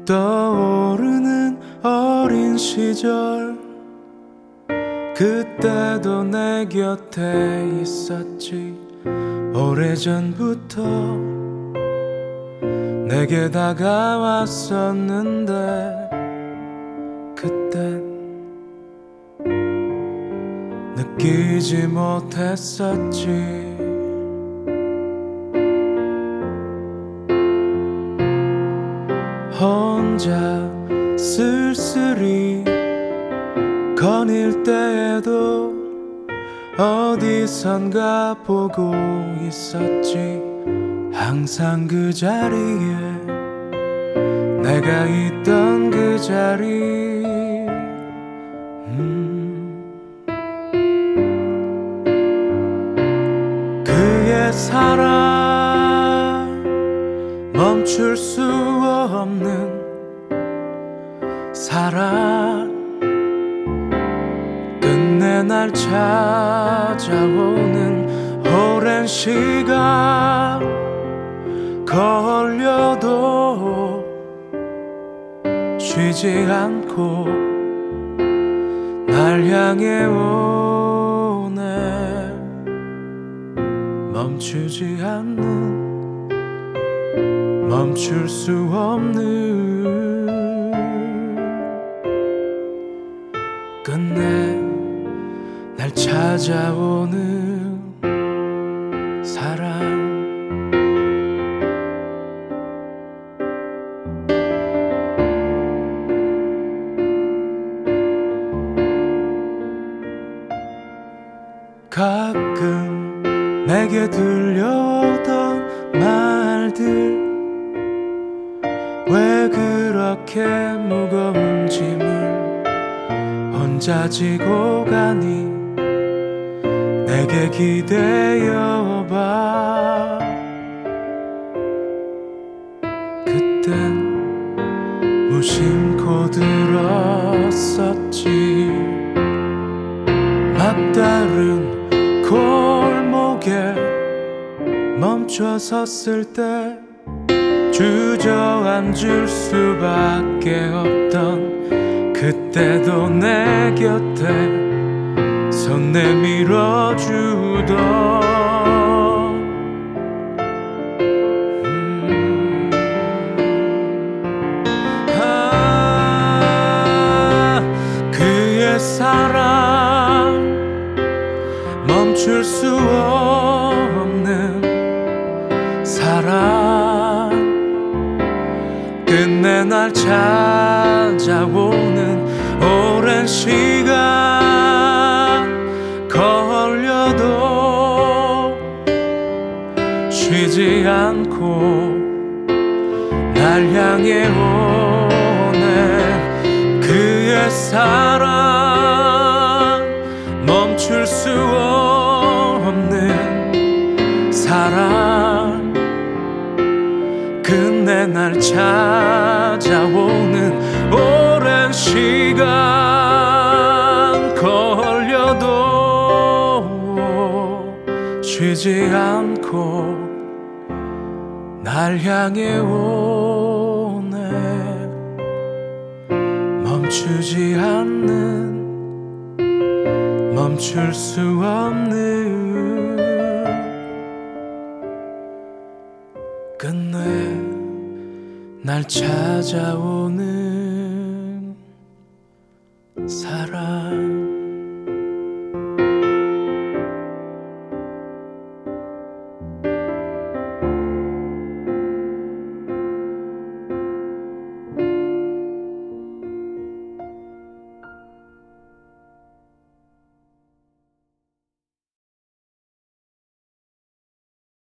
떠오르는 어린 시절, 그때도 내 곁에 있었지. 오래전부터 내게 다가왔었는데 그땐 느끼지 못했었지. 혼자 쓸쓸히 거닐 때에도 어디선가 보고 있었지. 항상 그 자리에, 내가 있던 그 자리. 그의 사랑, 멈출 수 없는 사랑, 끝내 날 찾아오는 오랜 시간 걸려도 쉬지 않고 날 향해 오네. 멈추지 않는, 멈출 수 없는, 끝내 날 찾아오는 사랑. 가끔 내게 들려오던 말들, 왜 그렇게 무거운 짐을 혼자 지고 가니. 내게 기대어봐. 그땐 무심코 들었었지. 막다른 골목에 멈춰 섰을 때 주저앉을 수밖에 없던, 그때도 내 곁에 손 내밀어 주던. 그의 사랑, 멈출 수 없는 사랑, 끝내 날 찾아오는 오랜 시간 걸려도 쉬지 않고 날 향해 오네. 그의 사랑, 멈출 수 없는 사랑, 끝내 날 찾아오는 오랜 시간 걸려도 쉬지 않고 날 향해 오네. 멈추지 않는, 멈출 수 없는, 끝내 날 찾아오는 사랑.